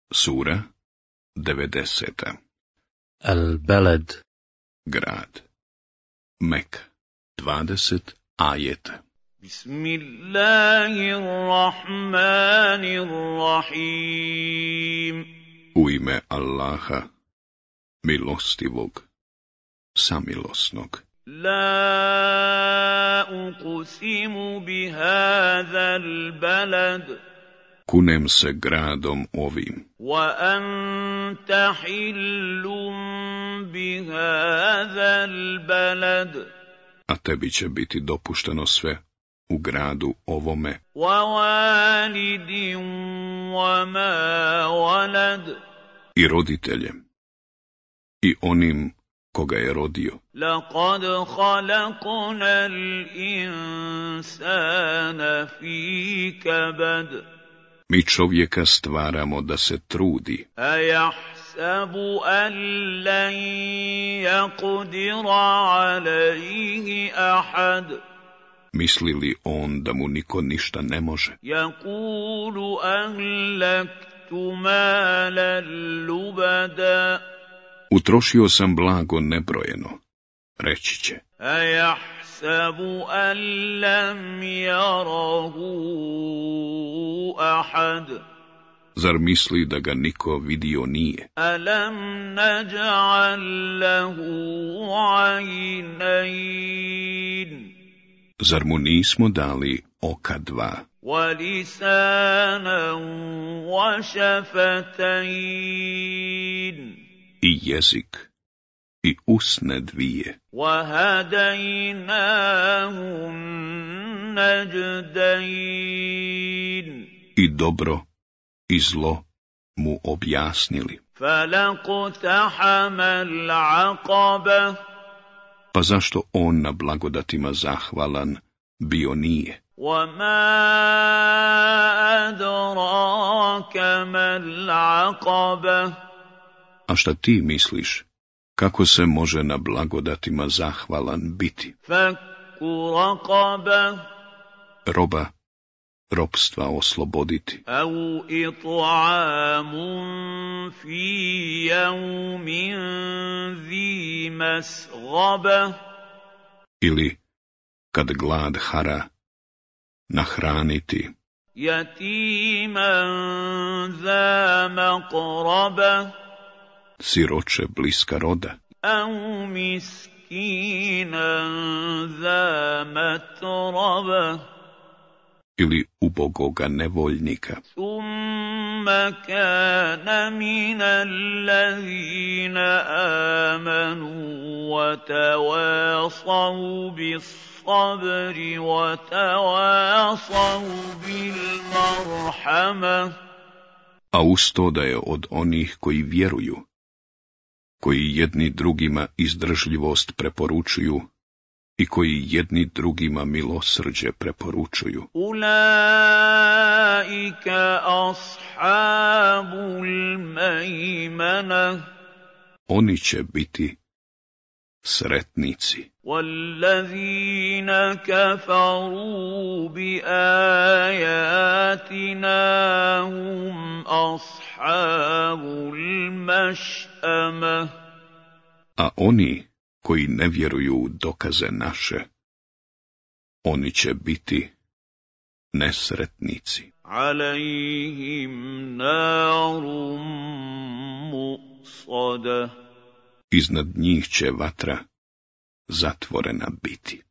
Sura 90. Al-Balad. Grad. Mek. 20 ajeta. Bismillahirrahmanirrahim. U ime Allaha, milostivog, samilosnog. La uqsimu bihadhal balad. Kunem se gradom ovim, Wa anta hillum bihadhal balad. a tebi će biti dopušteno sve u gradu ovome, Wa walidin wa ma walad. i roditeljem, i onim koga je rodio. Laqad khalaqna al-insana fi kabad. Mi čovjeka stvaramo da se trudi, Ayahsabu an lan yaqdira alayhi ahad. misli li on da mu niko ništa ne može? Yaqulu ahlaktu malan lubada. Utrošio sam blago nebrojeno, reći će. Ayahsabu an lam yarahu ahad. Zar misli da ga niko vidio nije? Alam naj'al lahu 'aynayn. Zar mu nismo dali oka dva, Wa lisanan wa shafatayn. i jezik, i usne dvije, Wa hadaynahum najdayn. i dobro i zlo mu objasnili. Falaqtahama al-'aqaba. Pa zašto on na blagodatima zahvalan bio nije? وَمَا أَدْرَاكَ مَا الْعَقَبَةُ. A šta ti misliš, kako se može na blagodatima zahvalan biti? فَكُّ رَقَبَةٍ. Roba, robstva osloboditi, أَوْ إِطْعَامٌ فِي يَوْمٍ ذِي مَسْغَبَةٍ. ili, kad glad hara, nahraniti يَتِيمًا ذَا مَقْرَبَةٍ. siroče bliska roda, أَوْ مِسْكِينًا ذَا مَتْرَبَةٍ. ili ubogoga nevoljnika, ثُمَّ كَانَ مِنَ الَّذِينَ آمَنُوا وَتَوَاصَوْا بِالصَّبْرِ وَتَوَاصَوْا بِالْمَرْحَمَةِ. a uz to da je od onih koji vjeruju, koji jedni drugima izdržljivost preporučuju i koji jedni drugima milosrđe preporučuju. أُولَئِكَ أَصْحَابُ الْمَيْمَنَةِ. Oni će biti sretnici. وَالَّذِينَ كَفَرُوا بِآيَاتِنَا هُمْ أَصْحَابُ الْمَشْأَمَةِ. A oni koji ne vjeruju u dokaze naše, oni će biti nesretnici. عَلَيْهِمْ نَارٌ مُؤْصَدَةٌ. Iznad njih će vatra zatvorena biti.